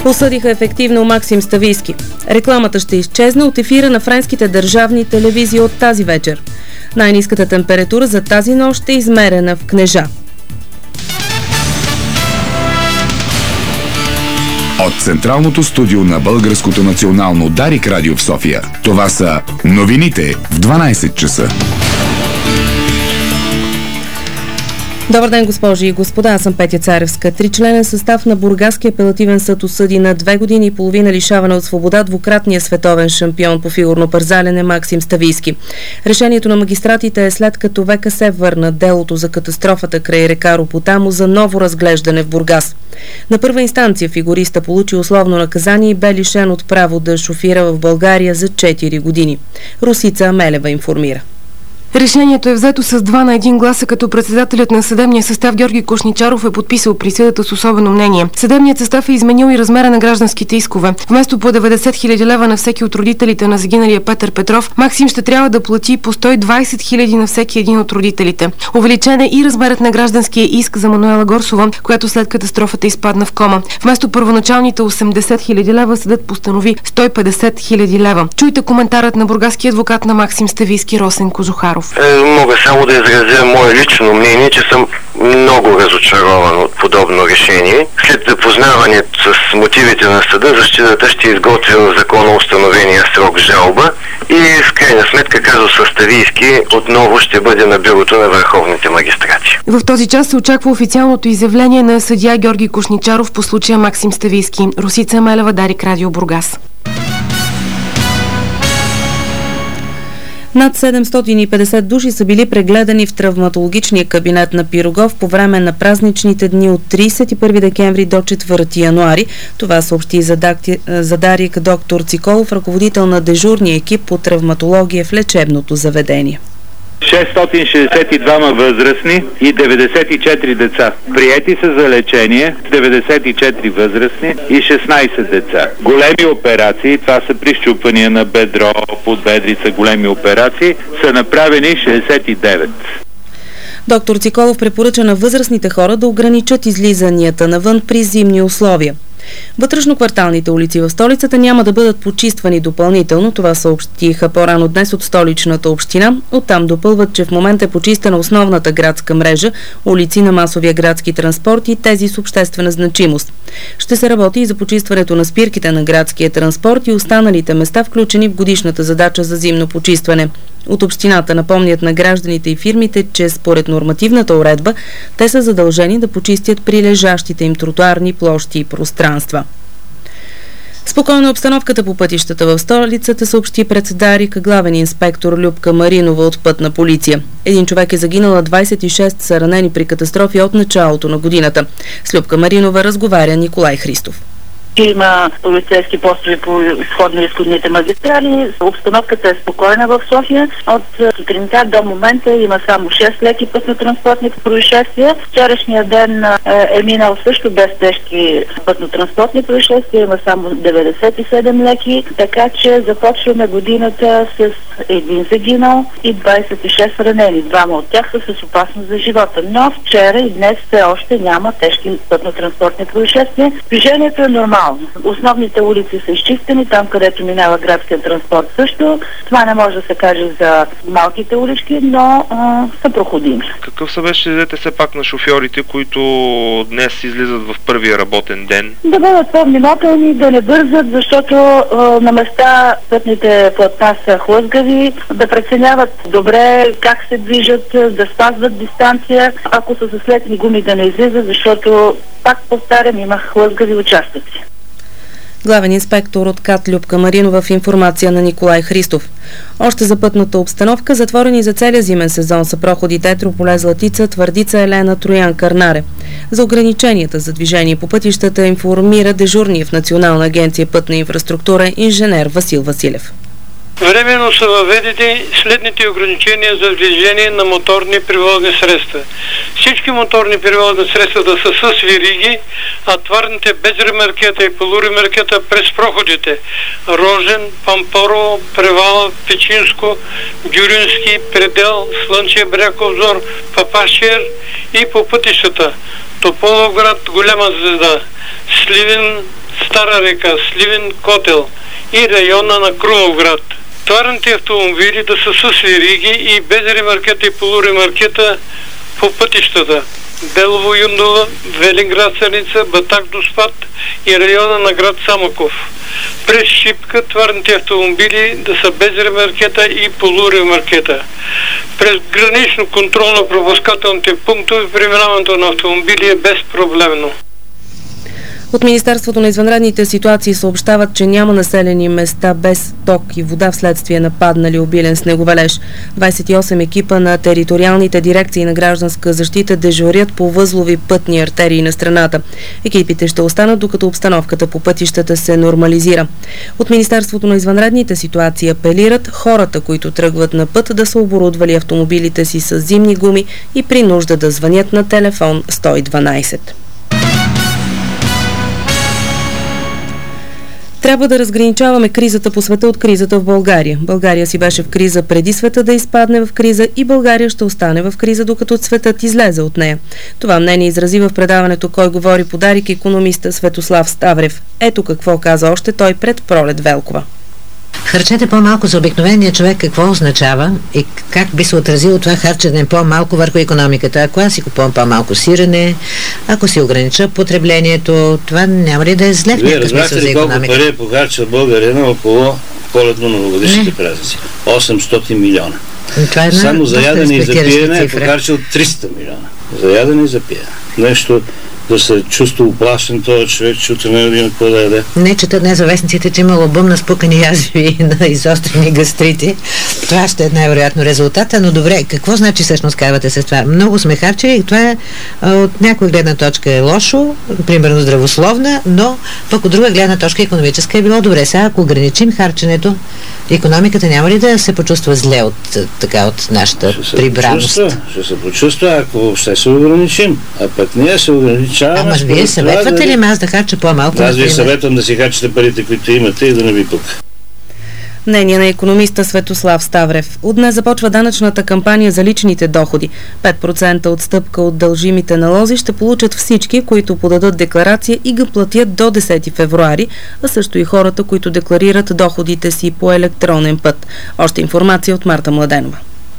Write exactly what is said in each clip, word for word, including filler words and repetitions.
Осъдиха ефективно Максим Ставийски. Рекламата ще изчезне от ефира на френските държавни телевизии от тази вечер. Най-ниската температура за тази нощ е измерена в Кнежа. От централното студио на Българското национално Дарик радио в София, това са новините в дванайсет часа. Добър ден, госпожи и господа, аз съм Петя Царевска. Тричленен състав на Бургаския апелативен съд осъди на две години и половина лишаване от свобода двукратния световен шампион по фигурно парзалене Максим Ставийски. Решението на магистратите е след като ВКС върна делото за катастрофата край река Ропотамо за ново разглеждане в Бургас. На първа инстанция фигуриста получи условно наказание и бе лишен от право да шофира в България за четири години. Русица Амелева информира. Решението е взето с два на един гласа, като председателят на съдебния състав Георги Кошничаров е подписал присъдата с особено мнение. Съдебният състав е изменил и размера на гражданските искове. Вместо по деветдесет хиляди лева на всеки от родителите на загиналия Петър Петров, Максим ще трябва да плати по сто и двайсет хиляди на всеки един от родителите. Увеличен е и размерът на гражданския иск за Мануела Горсова, която след катастрофата изпадна в кома. Вместо първоначалните осемдесет хиляди лева, съдът постанови сто и петдесет хиляди лева. Чуйте коментарът на бургаския адвокат на Максим Ставийски Росен Кожухаров. Мога само да изразя мое лично мнение, че съм много разочарован от подобно решение. След запознаването с мотивите на съда, защитата ще изготви в законно установения срок жалба и в крайна сметка казусът Ставийски отново ще бъде на бюрото на върховните магистрати. В този час се очаква официалното изявление на съдия Георги Кошничаров по случая Максим Ставийски. Русица Амелева, Дарик радио, Бургас. Над седемстотин и петдесет души са били прегледани в травматологичния кабинет на Пирогов по време на празничните дни от трийсет и първи декември до четвърти януари. Това съобщи за, дакти... за Дарик доктор Циколов, ръководител на дежурния екип по травматология в лечебното заведение. шестстотин шестдесет и двама възрастни и деветдесет и четири деца. Приети са за лечение деветдесет и четири възрастни и шестнайсет деца. Големи операции, това са прищупвания на бедро, подбедрица, големи операции, са направени шестдесет и девет. Доктор Циколов препоръча на възрастните хора да ограничат излизанията навън при зимни условия. Вътрешнокварталните улици в столицата няма да бъдат почиствани допълнително, това съобщиха по-рано днес от столичната община. Оттам допълват, че в момента е почистена основната градска мрежа, улици на масовия градски транспорт и тези с обществена значимост. Ще се работи и за почистването на спирките на градския транспорт и останалите места, включени в годишната задача за зимно почистване. От общината напомнят на гражданите и фирмите, че според нормативната уредба те са задължени да почистят прилежащите им тротоарни площи и пространства. Спокойна обстановката по пътищата в столицата, съобщи пред Дарик главен инспектор Любка Маринова от Пътна полиция. Един човек е загинал, а двайсет и шест са ранени при катастрофи от началото на годината. С Любка Маринова разговаря Николай Христов. Има полицейски постове по изходно-изходните магистрали. Обстановката е спокойна в София. От сутринта до момента има само шест леки пътно-транспортни происшествия. Вчерашния ден е минал също без тежки пътно-транспортни происшествия. Има само деветдесет и седем леки. Така че започваме годината с един загинал и двайсет и шест ранени. Двама от тях са с опасност за живота. Но вчера и днес все още няма тежки пътно-транспортни происшествия. Движението е нормално. Основните улици са изчистени, там където минава градския транспорт също. Това не може да се каже за малките улички, но а, са проходими. Какъв съвет ще дадете все пак на шофьорите, които днес излизат в първия работен ден? Да бъдат по-внимателни, да не бързат, защото а, на места пътните платна са хлъзгави, да преценяват добре как се движат, да спазват дистанция, ако са с летни гуми да не излизат, защото, пак повтарям, има хлъзгави участъци. Главен инспектор от КАТ Любка Маринова в информация на Николай Христов. Още за пътната обстановка, затворени за целия зимен сезон са проходите Етрополе, Златица, Твърдица, Елена, Троян, Кърнаре. За ограниченията за движение по пътищата информира дежурния в Национална агенция пътна инфраструктура инженер Васил Василев. Временно са въведени следните ограничения за движение на моторни превозни средства. Всички моторни превозни средства да са с вериги, а твърдните без ремаркета и полуремаркета през проходите Рожен, Пампорово, Превала, Печинско, Дюрински, Предел, Слънчев бряг, Обзор, Папашер и по пътищата Тополовград, Голяма звезда, Сливен, Стара река, Сливен Котел и района на Крумовград. Товарните автомобили да са с вериги и без ремаркета и полуремаркета по пътищата. Белово Юндола, Велинград Селица, Батак Доспад и района на град Самоков. През Шипка товарните автомобили да са без ремаркета и полуремаркета. През гранично контролно-пропускателните пунктове преминаването на автомобили е безпроблемно. От Министерството на извънредните ситуации съобщават, че няма населени места без ток и вода вследствие на паднали обилен снеговалеж. двадесет и осем екипа на териториалните дирекции на гражданска защита дежурят по възлови пътни артерии на страната. Екипите ще останат, докато обстановката по пътищата се нормализира. От Министерството на извънредните ситуации апелират хората, които тръгват на път, да са оборудвали автомобилите си с зимни гуми и при нужда да звънят на телефон сто и дванадесет. Трябва да разграничаваме кризата по света от кризата в България. България си беше в криза преди света да изпадне в криза и България ще остане в криза, докато светът излезе от нея. Това мнение изрази в предаването "Кой говори" по Дарик икономиста Светослав Ставрев. Ето какво каза още той пред Пролет Велкова. Харчете по-малко за обикновения човек какво означава и как би се отразило това харчене по-малко върху икономиката? Ако аз си купувам по-малко сирене, ако си огранича потреблението, това няма ли да е зле в някакъв смисъл за икономиката? Вие разбрахте ли колко пари е похарчил България около коледно-новогодишните празници? осемстотин милиона. Това е само за ядене и за пиене е похарчил триста милиона. За ядене и за пиене. Нещо да се чувства оплашен този човек, че утре не има какво да яде. Не чета днес във вестниците, че имало бум на спукани язви и на изострени гастрити. Това ще е най-вероятно резултата, но добре, какво значи всъщност казвате с това? Много сме харчили и това е, от някоя гледна точка е лошо, примерно здравословна, но пък от друга гледна точка икономическа е било добре. Сега, ако ограничим харченето, икономиката няма ли да се почувства зле от, така, от нашата ще прибраност? Почувства, ще се почувства, ако въобще се ограничим. А пък ние се ограничаваме. Ама вие съветвате ли аз да харча по-малко? Аз ви съветвам да си харчите парите, които имате и да не ви пука. Мнение на икономиста Светослав Ставрев. От днес започва данъчната кампания за личните доходи. пет процента отстъпка от дължимите налози ще получат всички, които подадат декларация и го платят до десети февруари, а също и хората, които декларират доходите си по електронен път. Още информация от Марта Младенова.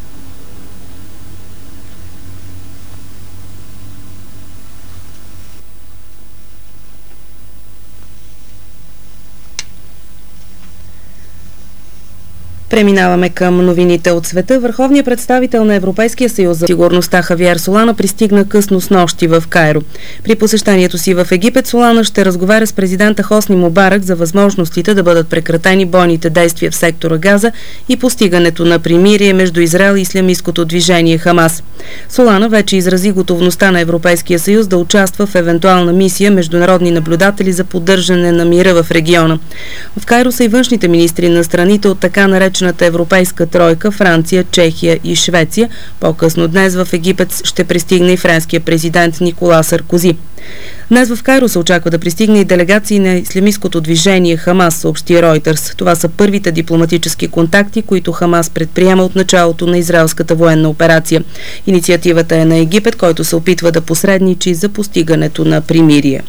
Преминаваме към новините от света. Върховният представител на Европейския съюз за сигурността Хавиер Солана пристигна късно снощи в Кайро. При посещението си в Египет Солана ще разговаря с президента Хосни Мубарак за възможностите да бъдат прекратени бойните действия в сектора Газа и постигането на примирие между Израел и ислямисткото движение Хамас. Солана вече изрази готовността на Европейския съюз да участва в евентуална мисия международни наблюдатели за поддържане на мира в региона. В Кайро са и външните министри на страните от така наречената европейска тройка Франция, Чехия и Швеция. По-късно днес в Египет ще пристигне и френския президент Никола Саркози. Днес в Кайро се очаква да пристигне и делегации на ислямисткото движение Хамас, съобщи Ройтерс. Това са първите дипломатически контакти, които Хамас предприема от началото на израелската военна операция. Инициативата е на Египет, който се опитва да посредничи за постигането на примирие.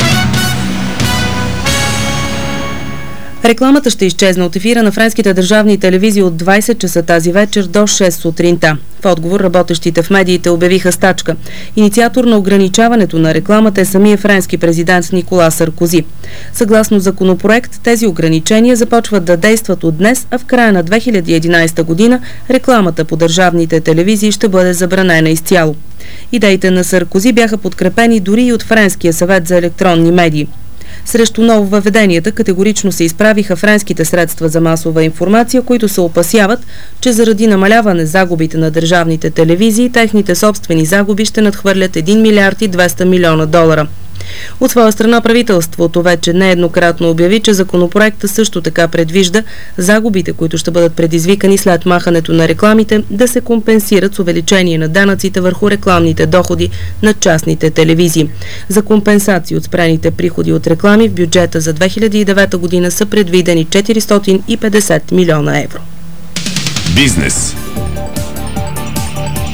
Рекламата ще изчезне от ефира на френските държавни телевизии от двадесет часа тази вечер до шест сутринта. В отговор работещите в медиите обявиха стачка. Инициатор на ограничаването на рекламата е самия френски президент Никола Саркози. Съгласно законопроект, тези ограничения започват да действат от днес, а в края на две хиляди и единадесета година рекламата по държавните телевизии ще бъде забранена изцяло. Идеите на Саркози бяха подкрепени дори и от Френския съвет за електронни медии. Срещу нововъведенията категорично се изправиха френските средства за масова информация, които се опасяват, че заради намаляване загубите на държавните телевизии, техните собствени загуби ще надхвърлят един милиард и двеста милиона долара. От своя страна правителството вече нееднократно обяви, че законопроектът също така предвижда загубите, които ще бъдат предизвикани след махането на рекламите, да се компенсират с увеличение на данъците върху рекламните доходи на частните телевизии. За компенсации от спрените приходи от реклами в бюджета за две хиляди и девета година са предвидени четиристотин и петдесет милиона евро. Бизнес.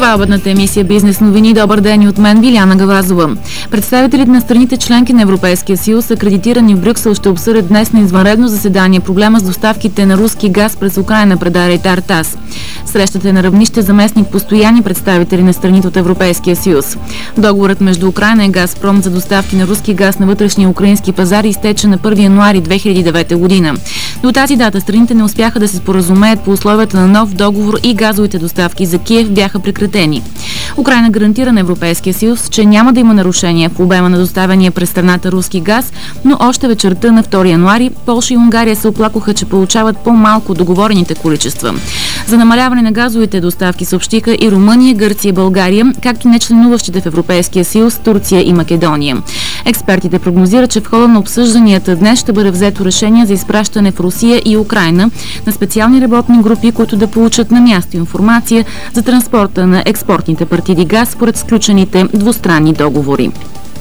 Това е обедната емисия Бизнес новини. Добър ден и от мен, Биляна Гавазова. Представителите на страните членки на Европейския съюз, акредитирани в Брюксел, ще обсъдят днес на извънредно заседание проблема с доставките на руски газ през Украйна, предаде Тартас. Срещата е на равнище заместник постоянни представители на страните от Европейския съюз. Договорът между Украйна и Газпром за доставки на руски газ на вътрешния украински пазар изтече на първи януари две хиляди и девета година. До тази дата страните не успяха да се споразумеят по условията на нов договор и газовите доставки за Киев бяха прекратени. Украйна гарантира на Европейския съюз, че няма да има нарушения в обема на доставения през страната руски газ, но още вечерта на втори януари Полша и Унгария се оплакваха, че получават по-малко договорените количества. За намаляване на газовите доставки съобщиха и Румъния, Гърция и България, както не членуващите в Европейския съюз Турция и Македония. Експертите прогнозират, че в хода на обсъжданията днес ще бъде взето решение за изпращане в Русия и Украйна на специални работни групи, които да получат на място информация за транспорта на експортните партиди газ според сключените двустранни договори.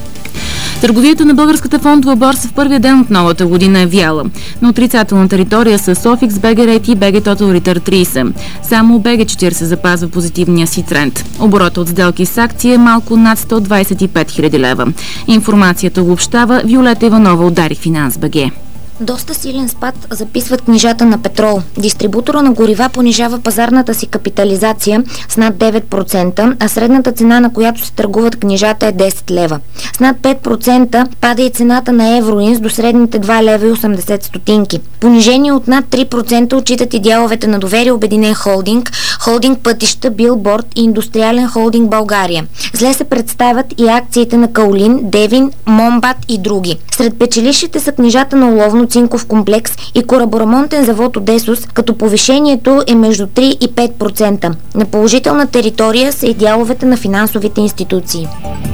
Търговията на българската фондова борса в първия ден от новата година е вяла. На отрицателна територия са Софикс, БГ Рейт и БГ Total Return трийсет. Само БГ четирийсет запазва позитивния си тренд. Оборота от сделки с акции е малко над сто двадесет и пет хиляди лева. Информацията обобщава Виолета Иванова от Дарик Финанс БГ. Доста силен спад записват книжата на петрол. Дистрибутора на горива понижава пазарната си капитализация с над девет процента, а средната цена, на която се търгуват книжата, е десет лева. С над пет процента пада и цената на Евроинс до средните два лева и осемдесет стотинки. Понижение от над три процента отчитат и дяловете на Доверие Обединен холдинг, Холдинг Пътища, Билборд и Индустриален холдинг България. Зле се представят и акциите на Каолин, Девин, Момбат и други. Сред печелищите са книжата на Оловно цинков комплекс и кораборемонтен завод Одесус, като повишението е между три и пет процента. На положителна територия са и дяловете на финансовите институции.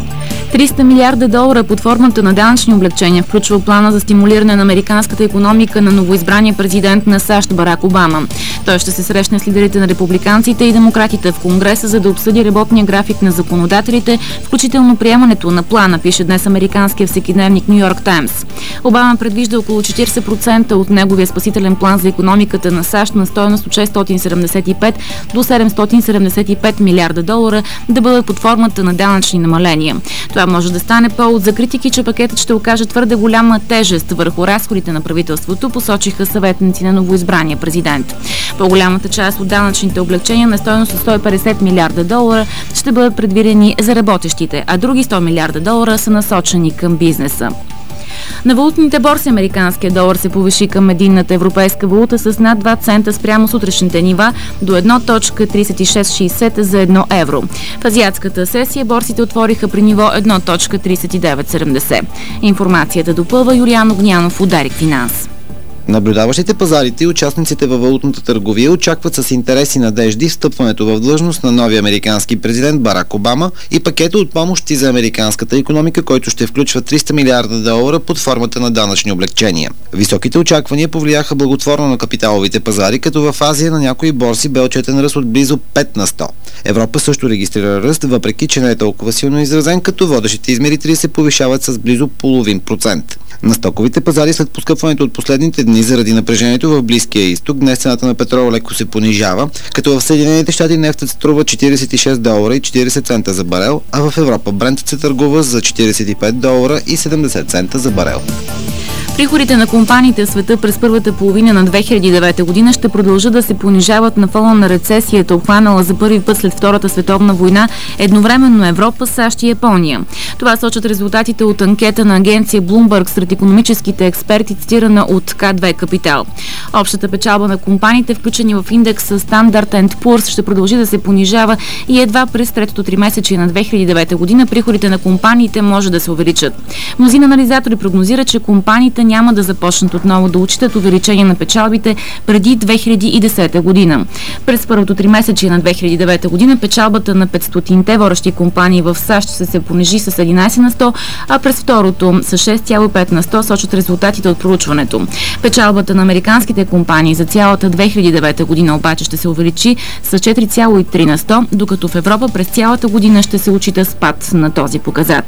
триста милиарда долара под формата на данъчни облекчения включва плана за стимулиране на американската икономика на новоизбрания президент на САЩ Барак Обама. Той ще се срещне с лидерите на републиканците и демократите в Конгреса, за да обсъди работния график на законодателите, включително приемането на плана, пише днес американския всекидневник Ню Йорк Таймс. Обама предвижда около четирийсет процента от неговия спасителен план за икономиката на САЩ на стойност от шестстотин седемдесет и пет до седемстотин седемдесет и пет милиарда долара да бъдат под формата на данъчни намаления. Това може да стане повод за критики, че пакетът ще окаже твърде голяма тежест върху разходите на правителството, посочиха съветници на новоизбрания президент. По-голямата част от данъчните облекчения на стойност от сто и петдесет милиарда долара ще бъдат предвидени за работещите, а други сто милиарда долара са насочени към бизнеса. На валутните борси американския долар се повиши към единната европейска валута с над два цента спрямо сутрешните нива до едно цяло тридесет и шест шейсет за едно евро. В азиатската сесия борсите отвориха при ниво едно цяло тридесет и девет седемдесет. Информацията допълва Юлиан Огнянов от Дарик Финанс. Наблюдаващите пазарите и участниците във валутната търговия очакват с интерес и надежди встъпването в длъжност на новия американски президент Барак Обама и пакета от помощи за американската икономика, който ще включва триста милиарда долара под формата на данъчни облекчения. Високите очаквания повлияха благотворно на капиталовите пазари, като в Азия на някои борси бе отчетен ръст от близо пет на сто. Европа също регистрира ръст, въпреки че не е толкова силно изразен, като водещите измерители се повишават с близо половин процент. На стоковите пазари след поскъпването от последните дни заради напрежението в Близкия изток, днес цената на петрола леко се понижава, като в Съединените щати нефтът струва четиридесет и шест долара и четиридесет цента за барел, а в Европа брентът се търгува за четиридесет и пет долара и седемдесет цента за барел. Приходите на компаниите в света през първата половина на две хиляди и девета година ще продължат да се понижават на фона на рецесията, обхванала за първи път след Втората световна война едновременно Европа, САЩ и Япония. Това сочат резултатите от анкета на агенция Bloomberg сред икономическите експерти, цитирана от К две Капитал. Общата печалба на компаниите, включени в индекса Standard енд Poor's, ще продължи да се понижава и едва през третото тримесечие на две хиляди и девета година приходите на компаниите може да се увеличат. Мнозина анализатори прогнозират, че компаниите няма да започнат отново да отчитат увеличение на печалбите преди две хиляди и десета година. През първото тримесечие на две хиляди и девета година печалбата на петстотинте водещи компании в САЩ ще се понижи с единадесет на сто, а през второто с шест цяло и пет на сто, сочат резултатите от проучването. Печалбата на американските компании за цялата две хиляди и девета година обаче ще се увеличи с четири цяло и три на сто, докато в Европа през цялата година ще се отчита спад на този показател.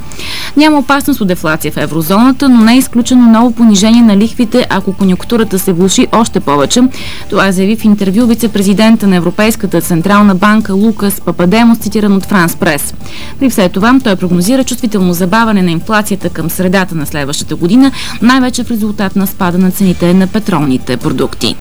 Няма опасност от дефлация в еврозоната, но не е изключено ново понижение на лихвите, ако конюнктурата се влоши още повече. Това заяви в интервю вице-президента на Европейската централна банка Лукас Пападемос, цитиран от Франс Прес. При все това той прогнозира чувствително забавяне на инфлацията към средата на следващата година, най-вече в резултат на спада на цените на петролните продукти.